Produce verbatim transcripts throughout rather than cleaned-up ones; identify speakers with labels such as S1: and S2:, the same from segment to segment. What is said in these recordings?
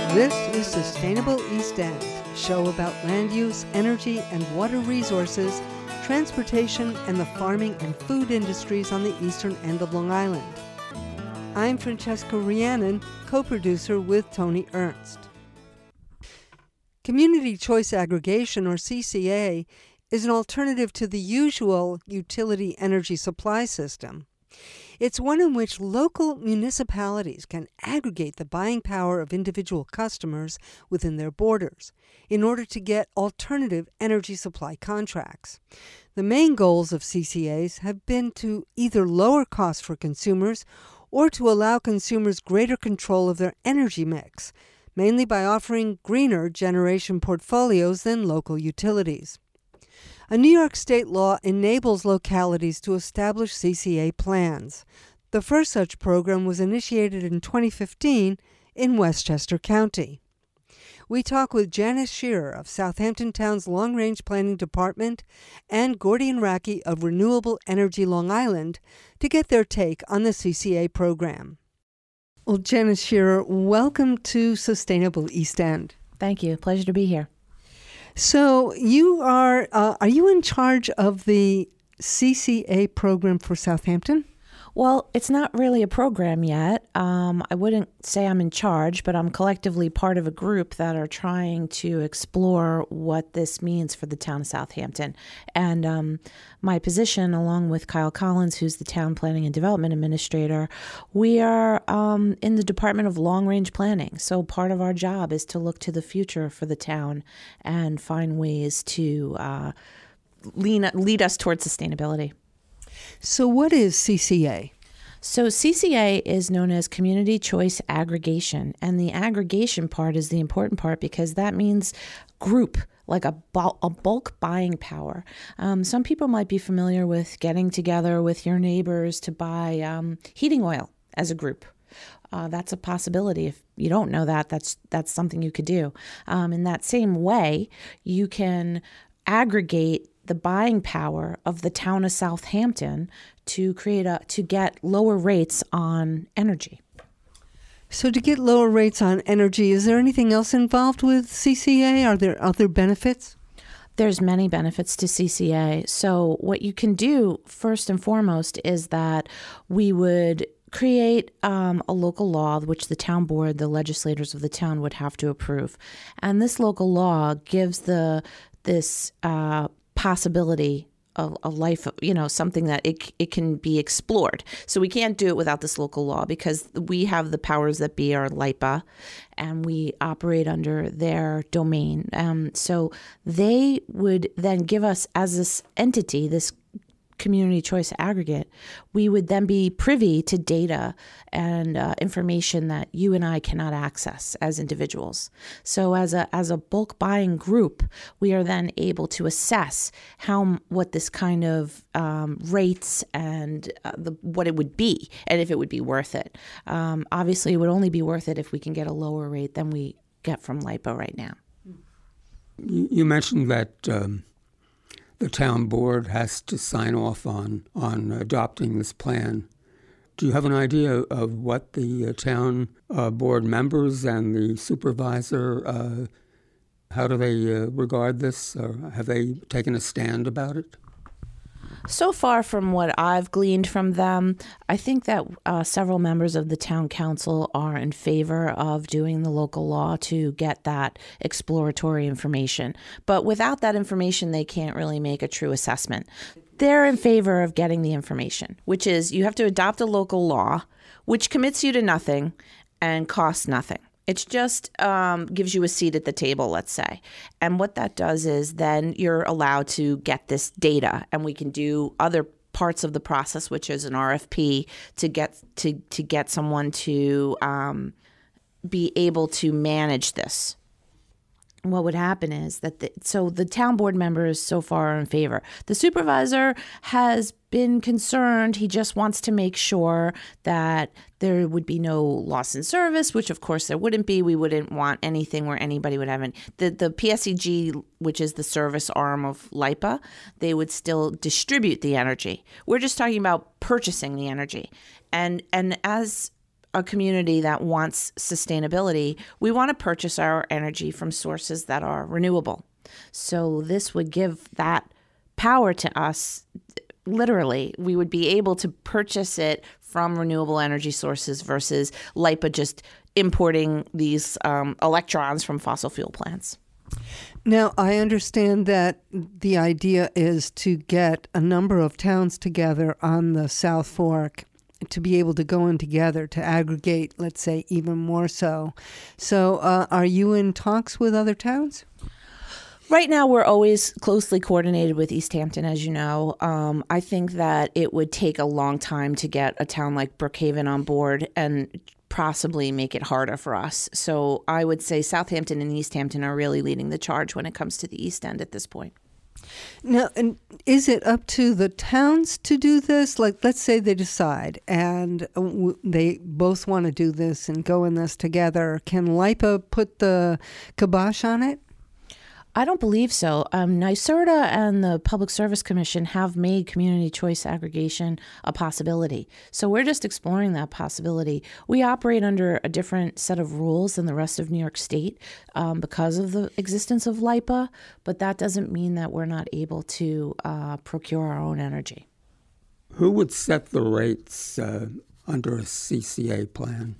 S1: This is Sustainable East End, a show about land use, energy and water resources, transportation, and the farming and food industries on the eastern end of Long Island. I'm Francesca Rhiannon, co-producer with Tony Ernst. Community Choice Aggregation, or C C A, is an alternative to the usual utility energy supply system. It's one in which local municipalities can aggregate the buying power of individual customers within their borders in order to get alternative energy supply contracts. The main goals of C C As have been to either lower costs for consumers or to allow consumers greater control of their energy mix, mainly by offering greener generation portfolios than local utilities. A New York state law enables localities to establish C C A plans. The first such program was initiated in twenty fifteen in Westchester County. We talk with Janice Shearer of Southampton Town's Long Range Planning Department and Gordian Racky of Renewable Energy Long Island to get their take on the C C A program. Well, Janice Shearer, welcome to Sustainable East End.
S2: Thank you. Pleasure to be here.
S1: So you are, uh, are you in charge of the C C A program for Southampton?
S2: Well, it's not really a program yet. Um, I wouldn't say I'm in charge, but I'm collectively part of a group that are trying to explore what this means for the town of Southampton. And um, my position, along with Kyle Collins, who's the Town Planning and Development Administrator, we are um, in the Department of Long Range Planning. So part of our job is to look to the future for the town and find ways to uh, lean, lead us towards sustainability.
S1: So what is C C A?
S2: So C C A is known as Community Choice Aggregation, and the aggregation part is the important part because that means group, like a, bul- a bulk buying power. Um, some people might be familiar with getting together with your neighbors to buy um, heating oil as a group. Uh, that's a possibility. If you don't know that, that's that's something you could do. Um, in that same way, you can aggregate the buying power of the town of Southampton to create a to get lower rates on energy.
S1: So to get lower rates on energy, is there anything else involved with C C A? Are there other benefits?
S2: There's many benefits to C C A. So what you can do first and foremost is that we would create um, a local law which the town board, the legislators of the town would have to approve. And this local law gives the this uh, possibility of a life, you know, something that it it can be explored. So we can't do it without this local law because we have the powers that be are LIPA, and we operate under their domain. Um, so they would then give us, as this entity, this community choice aggregate, we would then be privy to data and uh, information that you and I cannot access as individuals. So as a as a bulk buying group, we are then able to assess how what this kind of um, rates and uh, the, what it would be and if it would be worth it. Um, obviously, it would only be worth it if we can get a lower rate than we get from LIPA right now.
S3: You, you mentioned that um the town board has to sign off on on adopting this plan. Do you have an idea of what the uh, town uh, board members and the supervisor, uh, how do they uh, regard this? Or have they taken a stand about it?
S2: So far from what I've gleaned from them, I think that uh, several members of the town council are in favor of doing the local law to get that exploratory information. But without that information, they can't really make a true assessment. They're in favor of getting the information, which is you have to adopt a local law, which commits you to nothing and costs nothing. It just um, gives you a seat at the table, let's say. And what that does is then you're allowed to get this data, and we can do other parts of the process, which is an R F P to get to, to get someone to um, be able to manage this. What would happen is that the, so the town board members so far are in favor. The supervisor has been concerned. He just wants to make sure that there would be no loss in service, which of course there wouldn't be. We wouldn't want anything where anybody would have any. The, the P S E G, which is the service arm of LIPA, they would still distribute the energy. We're just talking about purchasing the energy. And, and as a community that wants sustainability, we want to purchase our energy from sources that are renewable. So this would give that power to us. Literally, we would be able to purchase it from renewable energy sources versus LIPA just importing these um, electrons from fossil fuel plants.
S1: Now, I understand that the idea is to get a number of towns together on the South Fork to be able to go in together to aggregate, let's say, even more so. So uh, are you in talks with other towns?
S2: Right now, we're always closely coordinated with East Hampton, as you know. Um, I think that it would take a long time to get a town like Brookhaven on board and possibly make it harder for us. So I would say Southampton and East Hampton are really leading the charge when it comes to the East End at this point.
S1: Now, and is it up to the towns to do this? Like, let's say they decide and w- they both want to do this and go in this together. Can LIPA put the kibosh on it?
S2: I don't believe so. Um, NYSERDA and the Public Service Commission have made community choice aggregation a possibility. So we're just exploring that possibility. We operate under a different set of rules than the rest of New York State um, because of the existence of LIPA, but that doesn't mean that we're not able to uh, procure our own energy.
S3: Who would set the rates uh, under a C C A plan?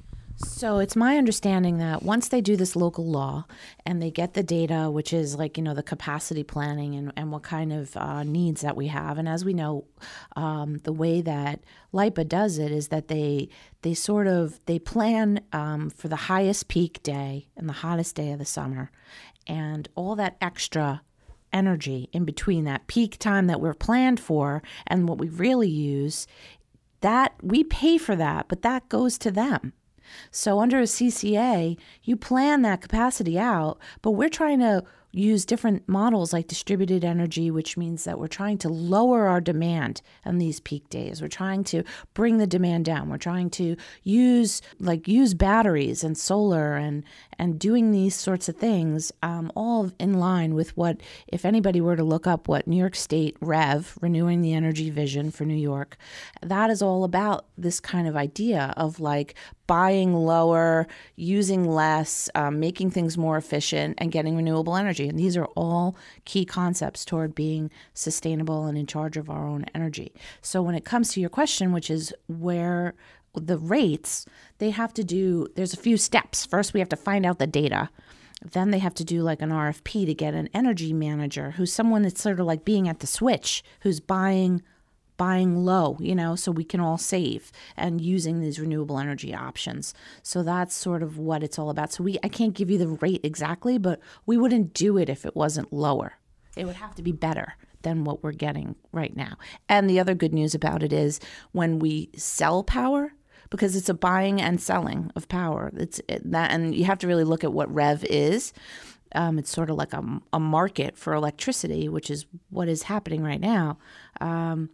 S2: So it's my understanding that once they do this local law and they get the data, which is like, you know, the capacity planning and, and what kind of uh, needs that we have. And as we know, um, the way that LIPA does it is that they they sort of, they plan um, for the highest peak day and the hottest day of the summer. And all that extra energy in between that peak time that we're planned for and what we really use, that we pay for that, but that goes to them. So under a C C A, you plan that capacity out, but we're trying to use different models like distributed energy, which means that we're trying to lower our demand on these peak days. We're trying to bring the demand down. We're trying to use like use batteries and solar and and doing these sorts of things, um, all in line with what, if anybody were to look up what New York State REV, Renewing the Energy Vision for New York, that is all about this kind of idea of like buying lower, using less, um, making things more efficient, and getting renewable energy. And these are all key concepts toward being sustainable and in charge of our own energy. So when it comes to your question, which is where the rates, they have to do, there's a few steps. First, we have to find out the data. Then they have to do like an R F P to get an energy manager who's someone that's sort of like being at the switch, who's buying buying low, you know, so we can all save and using these renewable energy options. So that's sort of what it's all about. So we, I can't give you the rate exactly, but we wouldn't do it if it wasn't lower. It would have to be better than what we're getting right now. And the other good news about it is when we sell power, because it's a buying and selling of power. It's that, and you have to really look at what REV is. Um, it's sort of like a, a market for electricity, which is what is happening right now. Um,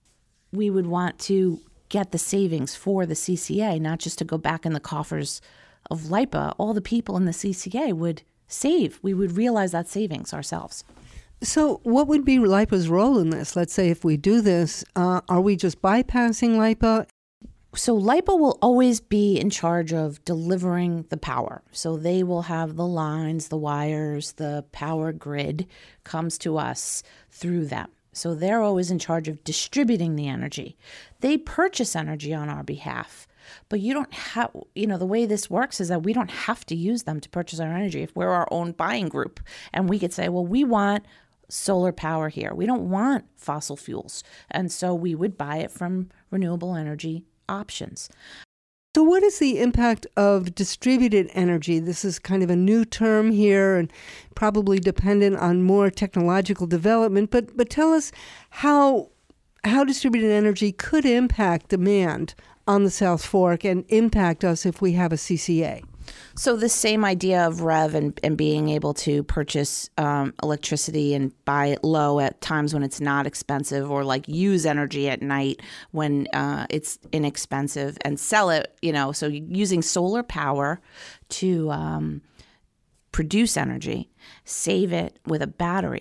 S2: we would want to get the savings for the C C A, not just to go back in the coffers of LIPA. All the people in the C C A would save. We would realize that savings ourselves.
S1: So what would be LIPA's role in this? Let's say if we do this, uh, are we just bypassing LIPA?
S2: So LIPA will always be in charge of delivering the power. So they will have the lines, the wires, the power grid comes to us through them. So they're always in charge of distributing the energy. They purchase energy on our behalf. But you don't have, you know, the way this works is that we don't have to use them to purchase our energy. If we're our own buying group and we could say, well, we want solar power here. We don't want fossil fuels. And so we would buy it from renewable energy options.
S1: So what is the impact of distributed energy? This is kind of a new term here and probably dependent on more technological development, but but tell us how how distributed energy could impact demand on the South Fork and impact us if we have a C C A.
S2: So the same idea of REV and, and being able to purchase um, electricity and buy it low at times when it's not expensive, or like use energy at night when uh, it's inexpensive and sell it, you know, so using solar power to um, produce energy, save it with a battery,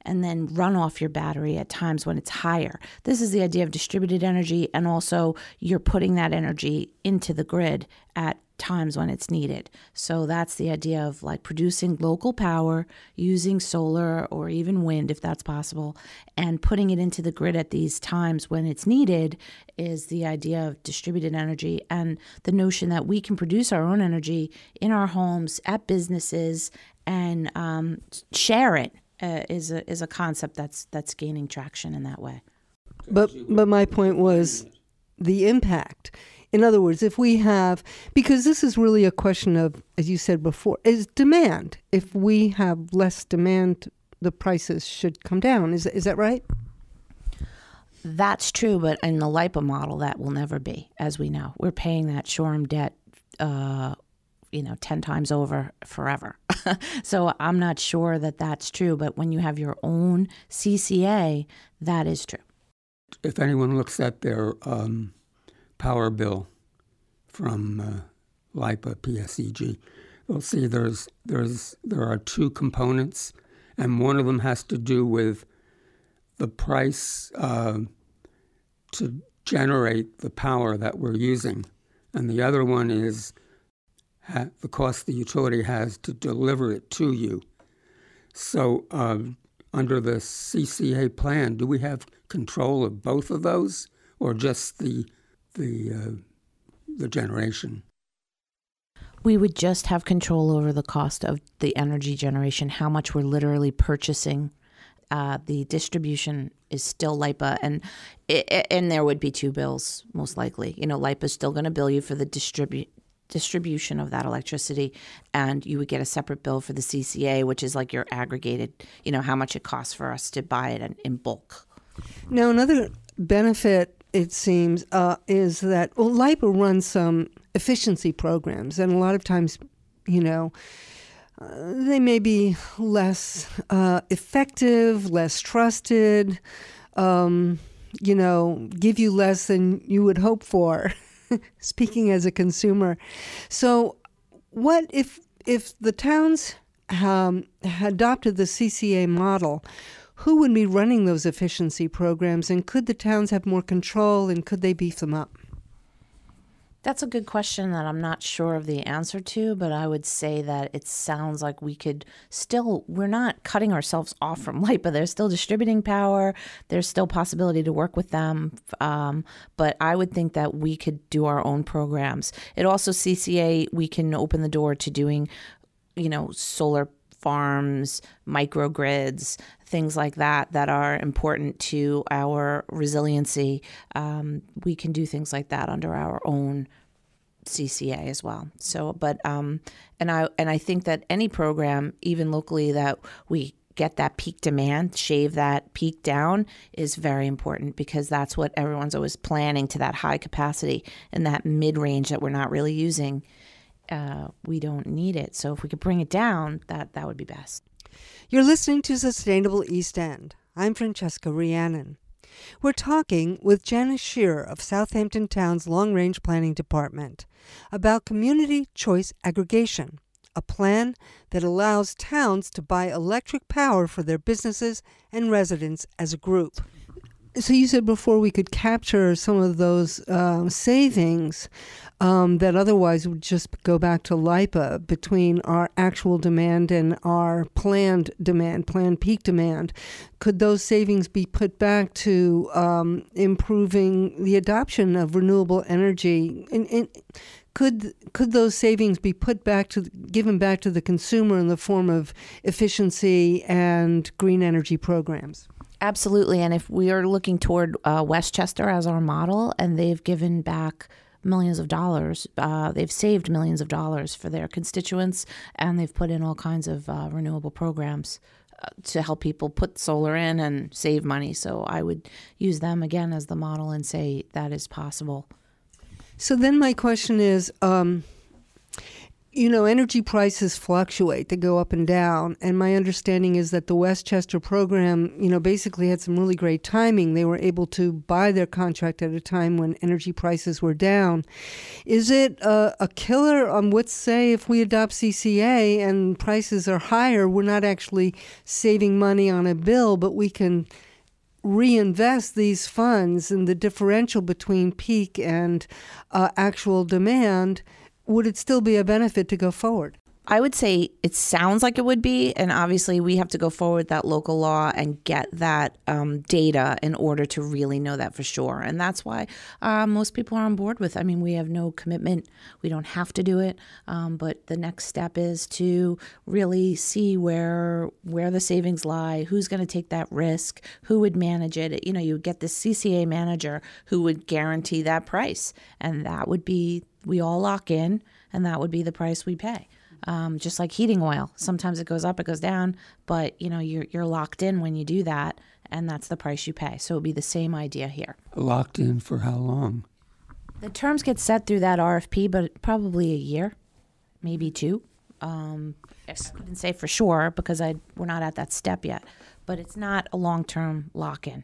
S2: and then run off your battery at times when it's higher. This is the idea of distributed energy, and also you're putting that energy into the grid at times when it's needed. So that's the idea of like producing local power using solar or even wind if that's possible, and putting it into the grid at these times when it's needed is the idea of distributed energy, and the notion that we can produce our own energy in our homes, at businesses, and um, share it uh, is a is a concept that's that's gaining traction in that way.
S1: But but my point was the impact. In other words, if we have, because this is really a question of, as you said before, is demand. If we have less demand, the prices should come down. Is is that right?
S2: That's true, but in the LIPA model, that will never be, as we know. We're paying that Shoreham debt, uh, you know, ten times over forever. So I'm not sure that that's true, but when you have your own C C A, that is true.
S3: If anyone looks at their um, power bill from uh, LIPA, P S E G, they'll see there's there's there are two components, and one of them has to do with the price uh, to generate the power that we're using, and the other one is ha- the cost the utility has to deliver it to you. So uh, under the C C A plan, do we have control of both of those, or just the the uh, the generation?
S2: We would just have control over the cost of the energy generation, how much we're literally purchasing. Uh, the distribution is still LIPA, and it, and there would be two bills, most likely. You know, LIPA is still going to bill you for the distribu- distribution of that electricity, and you would get a separate bill for the C C A, which is like your aggregated, you know, how much it costs for us to buy it in, in bulk.
S1: Now, another benefit, it seems, uh, is that, well, LIPA runs some efficiency programs, and a lot of times, you know, uh, they may be less uh, effective, less trusted, um, you know, give you less than you would hope for, speaking as a consumer. So what if if the towns um, adopted the C C A model, who would be running those efficiency programs, and could the towns have more control, and could they beef them up?
S2: That's a good question that I'm not sure of the answer to, but I would say that it sounds like we could still, we're not cutting ourselves off from LIPA. They're still distributing power. There's still possibility to work with them. Um, but I would think that we could do our own programs. It also, C C A, we can open the door to doing, you know, solar farms, microgrids, things like that that are important to our resiliency. Um, we can do things like that under our own C C A as well. So, but um, and I and I think that any program, even locally, that we get that peak demand, shave that peak down, is very important, because that's what everyone's always planning to, that high capacity, and that mid range that we're not really using. Uh, we don't need it. So if we could bring it down, that, that would be best.
S1: You're listening to Sustainable East End. I'm Francesca Rhiannon. We're talking with Janice Shearer of Southampton Town's Long Range Planning Department about community choice aggregation, a plan that allows towns to buy electric power for their businesses and residents as a group. So you said before we could capture some of those uh, savings um, that otherwise would just go back to LIPA between our actual demand and our planned demand, planned peak demand. Could those savings be put back to um, improving the adoption of renewable energy? And, and could could those savings be put back to, given back to the consumer in the form of efficiency and green energy programs?
S2: Absolutely. And if we are looking toward uh, Westchester as our model, and they've given back millions of dollars, uh, they've saved millions of dollars for their constituents, and they've put in all kinds of uh, renewable programs uh, to help people put solar in and save money. So I would use them again as the model and say that is possible.
S1: So then my question is, um, You know, energy prices fluctuate. They go up and down. And my understanding is that the Westchester program, you know, basically had some really great timing. They were able to buy their contract at a time when energy prices were down. Is it a, a killer on what, say, if we adopt C C A and prices are higher, we're not actually saving money on a bill, but we can reinvest these funds in the differential between peak and uh, actual demand? Would it still be a benefit to go forward?
S2: I would say it sounds like it would be, and obviously we have to go forward with that local law and get that um, data in order to really know that for sure. And that's why uh, most people are on board with. I mean, we have no commitment. We don't have to do it, um, but the next step is to really see where where the savings lie, who's going to take that risk, who would manage it. You know, you would get the C C A manager who would guarantee that price, and that would be, we all lock in, and that would be the price we pay. Um, just like heating oil. Sometimes it goes up, it goes down, but you know, you're you're locked in when you do that, and that's the price you pay. So it would be the same idea here.
S3: Locked in for how long?
S2: The terms get set through that R F P, but probably a year, maybe two. Um, I couldn't say for sure because I we're not at that step yet, but it's not a long-term lock-in.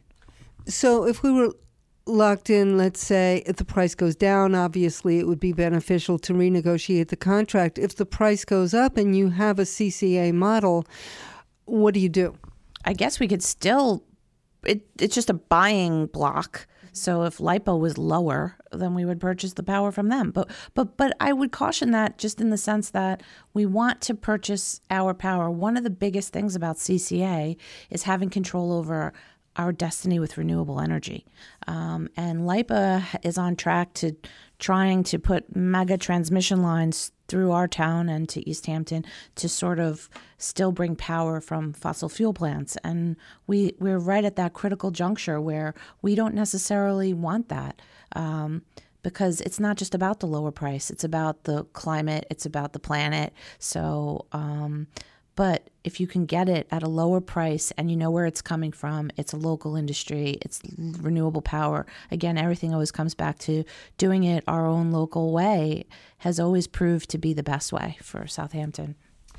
S1: So if we were locked in, let's say, if the price goes down, obviously it would be beneficial to renegotiate the contract. If the price goes up and you have a C C A model, what do you do?
S2: I guess we could still, it, it's just a buying block. So if LIPA was lower, then we would purchase the power from them. But but but I would caution that just in the sense that we want to purchase our power. One of the biggest things about C C A is having control over our destiny with renewable energy. Um, and LIPA is on track to trying to put mega transmission lines through our town and to East Hampton to sort of still bring power from fossil fuel plants. And we, we're right at that critical juncture where we don't necessarily want that. Um, because it's not just about the lower price. It's about the climate. It's about the planet. So, um, but if you can get it at a lower price and you know where it's coming from, it's a local industry, it's renewable power. Again, everything always comes back to doing it our own local way has always proved to be the best way for Southampton.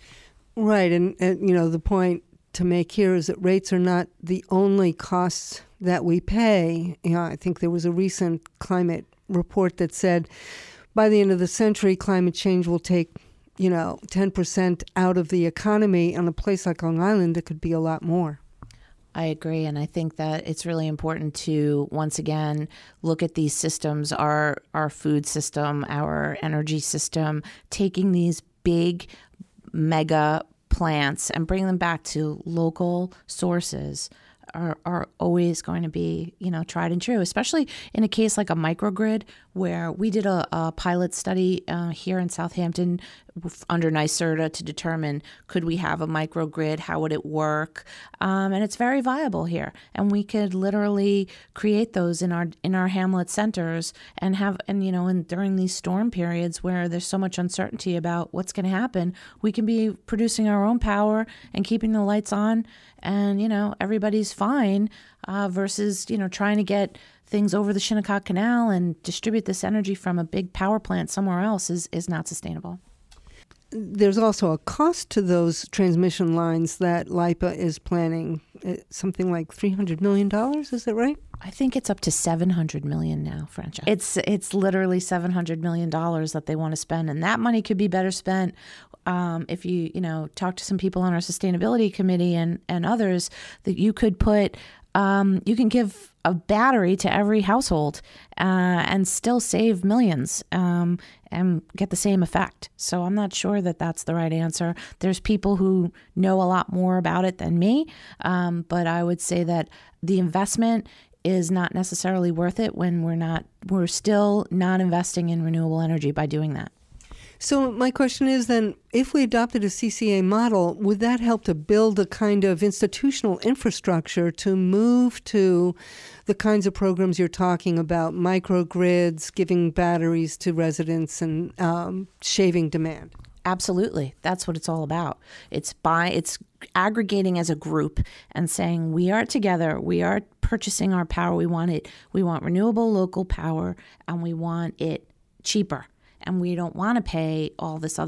S1: Right. And, and, you know, the point to make here is that rates are not the only costs that we pay. You know, I think there was a recent climate report that said by the end of the century, climate change will take you know, ten percent out of the economy. On a place like Long Island, it could be a lot more.
S2: I agree. And I think that it's really important to, once again, look at these systems, our our food system, our energy system, taking these big mega plants and bringing them back to local sources are, are always going to be, you know, tried and true, especially in a case like a microgrid where we did a, a pilot study uh, here in Southampton under NYSERDA to determine could we have a microgrid, how would it work, um, and it's very viable here. And we could literally create those in our in our hamlet centers and have and you know and during these storm periods where there's so much uncertainty about what's going to happen, we can be producing our own power and keeping the lights on, and you know everybody's fine uh, versus you know trying to get things over the Shinnecock Canal and distribute this energy from a big power plant somewhere else is is not sustainable.
S1: There's also a cost to those transmission lines that LIPA is planning, something like three hundred million dollars, is that right?
S2: I think it's up to seven hundred million dollars now, Francia. It's it's literally seven hundred million dollars that they want to spend, and that money could be better spent um, if you, you know, talk to some people on our sustainability committee and, and others, that you could put, um, you can give a battery to every household uh, and still save millions um, and get the same effect. So I'm not sure that that's the right answer. There's people who know a lot more about it than me, um, but I would say that the investment is not necessarily worth it when we're not, we're still not investing in renewable energy by doing that.
S1: So my question is then, if we adopted a C C A model, would that help to build a kind of institutional infrastructure to move to the kinds of programs you're talking about, microgrids, giving batteries to residents, and um, shaving demand?
S2: Absolutely. That's what it's all about. It's by it's aggregating as a group and saying we are together, we are purchasing our power, we want it, we want renewable local power, and we want it cheaper. And we don't want to pay all this other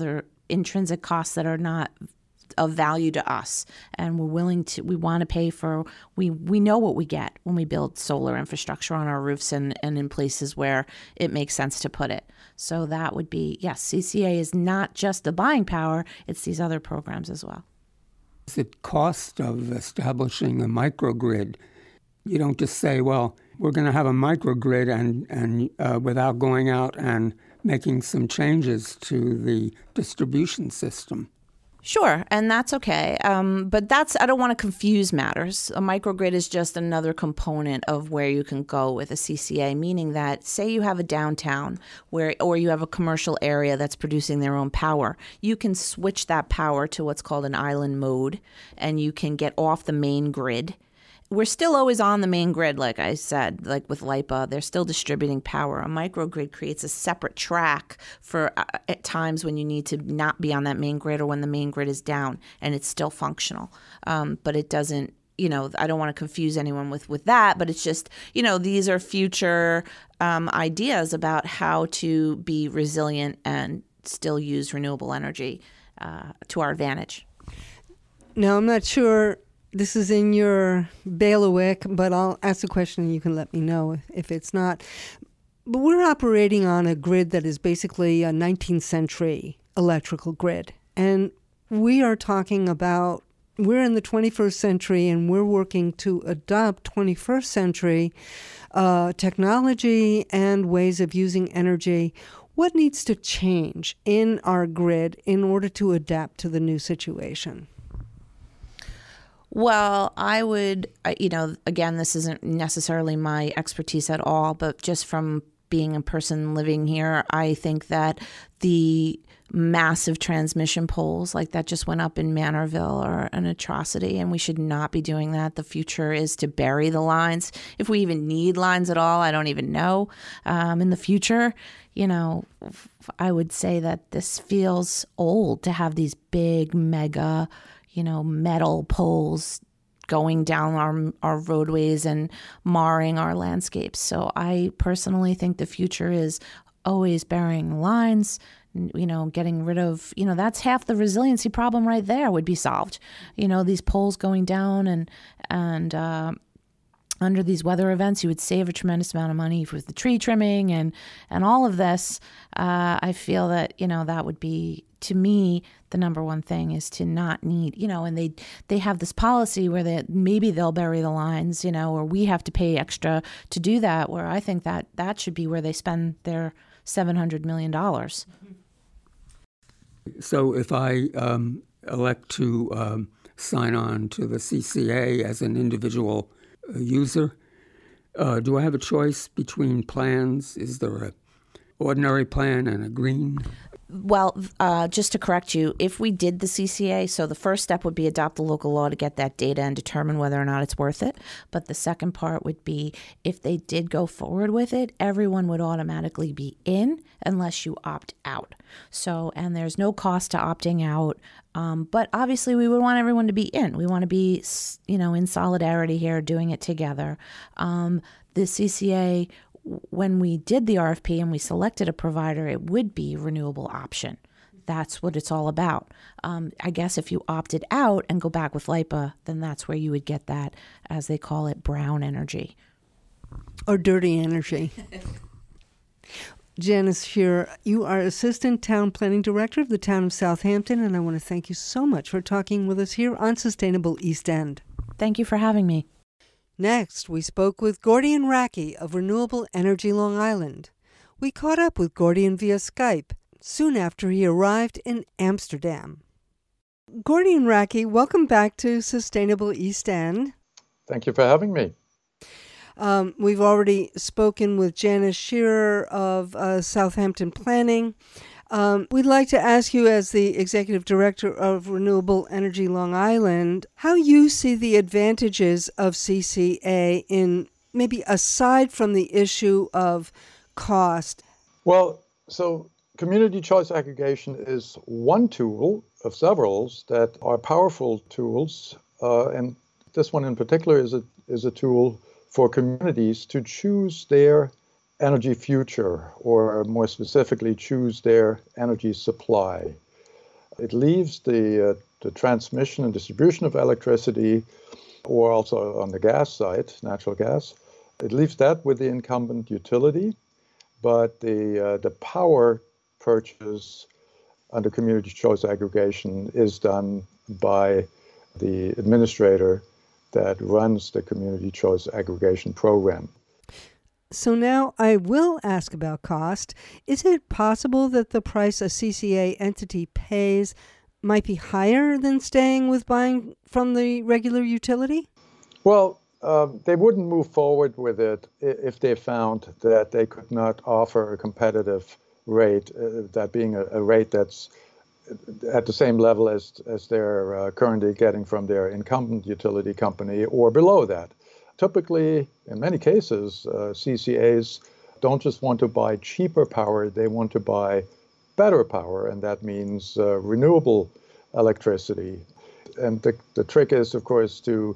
S2: intrinsic costs that are not of value to us, and we're willing to, we want to pay for, we, we know what we get when we build solar infrastructure on our roofs and, and in places where it makes sense to put it. So that would be, yes, C C A is not just the buying power, it's these other programs as well.
S3: The cost of establishing a microgrid, you don't just say, well, we're going to have a microgrid and, and uh, without going out and making some changes to the distribution system.
S2: Sure, and that's okay. Um, but that's, I don't want to confuse matters. A microgrid is just another component of where you can go with a C C A, meaning that say you have a downtown where, or you have a commercial area that's producing their own power. You can switch that power to what's called an island mode, and you can get off the main grid. We're still always on the main grid, like I said, like with LIPA, they're still distributing power. A microgrid creates a separate track for uh, at times when you need to not be on that main grid or when the main grid is down, and it's still functional. Um, but it doesn't, you know, I don't want to confuse anyone with, with that, but it's just, you know, these are future um, ideas about how to be resilient and still use renewable energy uh, to our advantage.
S1: Now, I'm not sure this is in your bailiwick, but I'll ask the question and you can let me know if, if it's not. But we're operating on a grid that is basically a nineteenth century electrical grid. And we are talking about, we're in the twenty-first century and we're working to adopt twenty-first century uh, technology and ways of using energy. What needs to change in our grid in order to adapt to the new situation?
S2: Well, I would, you know, again, this isn't necessarily my expertise at all, but just from being a person living here, I think that the massive transmission poles like that just went up in Manorville are an atrocity, and we should not be doing that. The future is to bury the lines. If we even need lines at all, I don't even know. Um, in the future, you know, I would say that this feels old to have these big, mega, you know, metal poles going down our our roadways and marring our landscapes. So I personally think the future is always burying lines, you know, getting rid of, you know, that's half the resiliency problem right there would be solved. You know, these poles going down and, and, uh, under these weather events, you would save a tremendous amount of money with the tree trimming and, and all of this. Uh, I feel that, you know, that would be, to me, the number one thing is to not need, you know, and they they have this policy where they, maybe they'll bury the lines, you know, or we have to pay extra to do that, where I think that that should be where they spend their seven hundred million dollars.
S3: So if I um, elect to um, sign on to the C C A as an individual user, uh, do I have a choice between plans? Is there a ordinary plan and a green?
S2: Well, uh, just to correct you, if we did the C C A, so the first step would be adopt the local law to get that data and determine whether or not it's worth it. But the second part would be if they did go forward with it, everyone would automatically be in unless you opt out. So, and there's no cost to opting out. Um, but obviously we would want everyone to be in. We want to be, you know, in solidarity here, doing it together. Um, the C C A, when we did the R F P and we selected a provider, it would be renewable option. That's what it's all about. Um, I guess if you opted out and go back with LIPA, then that's where you would get that, as they call it, brown energy.
S1: Or dirty energy. Janice Shearer, you are Assistant Town Planning Director of the town of Southampton, and I want to thank you so much for talking with us here on Sustainable East End.
S2: Thank you for having me.
S1: Next, we spoke with Gordian Racky of Renewable Energy Long Island. We caught up with Gordian via Skype soon after he arrived in Amsterdam. Gordian Racky, welcome back to Sustainable East End.
S4: Thank you for having me.
S1: Um, we've already spoken with Janice Shearer of uh, Southampton Planning. Um, we'd like to ask you, as the Executive Director of Renewable Energy Long Island, how you see the advantages of C C A in maybe aside from the issue of cost.
S4: Well, so community choice aggregation is one tool of several that are powerful tools, uh, and this one in particular is a is a tool for communities to choose their energy future, or more specifically, choose their energy supply. It leaves the, uh, the transmission and distribution of electricity, or also on the gas side, natural gas, it leaves that with the incumbent utility, but the, uh, the power purchase under community choice aggregation is done by the administrator that runs the community choice aggregation program.
S1: So now I will ask about cost. Is it possible that the price a C C A entity pays might be higher than staying with buying from the regular utility?
S4: Well, uh, they wouldn't move forward with it if they found that they could not offer a competitive rate, uh, that being a, a rate that's at the same level as, as they're uh, currently getting from their incumbent utility company or below that. Typically, in many cases, uh, C C As don't just want to buy cheaper power, they want to buy better power, and that means uh, renewable electricity. And the, the trick is, of course, to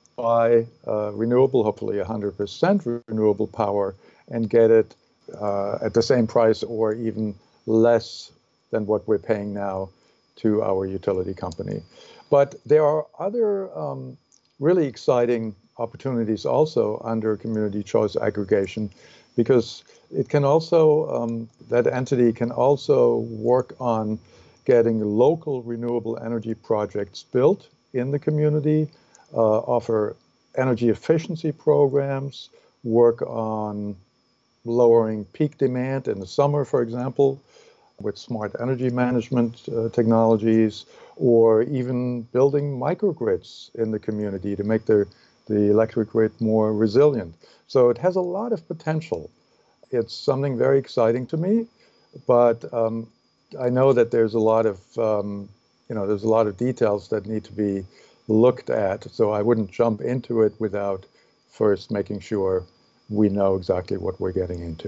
S4: buy uh, renewable, hopefully one hundred percent renewable power, and get it uh, at the same price or even less than what we're paying now to our utility company. But there are other um, really exciting opportunities also under community choice aggregation, because it can also, um, that entity can also work on getting local renewable energy projects built in the community, uh, offer energy efficiency programs, work on lowering peak demand in the summer, for example, with smart energy management uh, technologies, or even building microgrids in the community to make the, the electric grid more resilient. So it has a lot of potential. It's something very exciting to me, but um, I know that there's a lot of, um, you know, there's a lot of details that need to be looked at. So I wouldn't jump into it without first making sure we know exactly what we're getting into.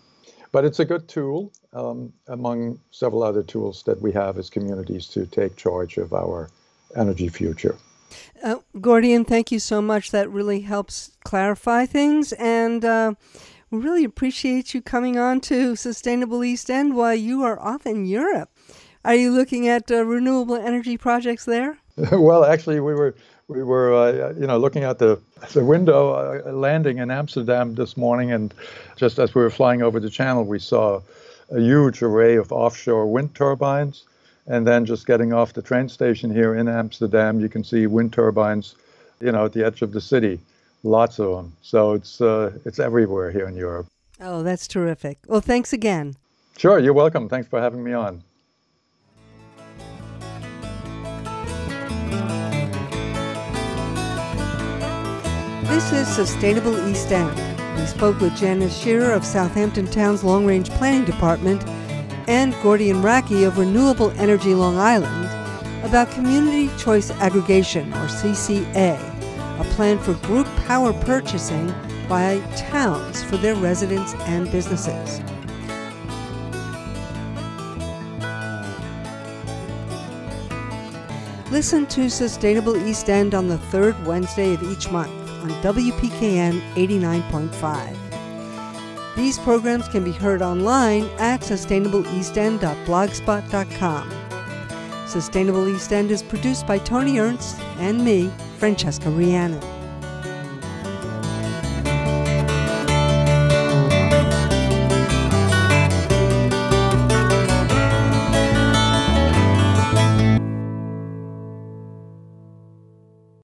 S4: But it's a good tool um, among several other tools that we have as communities to take charge of our energy future.
S1: Uh, Gordian, thank you so much. That really helps clarify things. And uh, we really appreciate you coming on to Sustainable East End while you are off in Europe. Are you looking at uh, renewable energy projects there?
S4: Well, actually, we were we were uh, you know looking at the the window uh, landing in Amsterdam this morning, and just as we were flying over the channel, we saw a huge array of offshore wind turbines. And then just getting off the train station here in Amsterdam, you can see wind turbines, you know, at the edge of the city. Lots of them. So it's uh, it's everywhere here in Europe.
S1: Oh, that's terrific. Well, thanks again.
S4: Sure, you're welcome. Thanks for having me on.
S1: This is Sustainable East End. We spoke with Janice Shearer of Southampton Town's Long Range Planning Department and Gordian Racky of Renewable Energy Long Island about Community Choice Aggregation, or C C A, a plan for group power purchasing by towns for their residents and businesses. Listen to Sustainable East End on the third Wednesday of each month on W P K N eighty-nine point five. These programs can be heard online at sustainable east end dot blogspot dot com. Sustainable East End is produced by Tony Ernst and me, Francesca Rhiannon.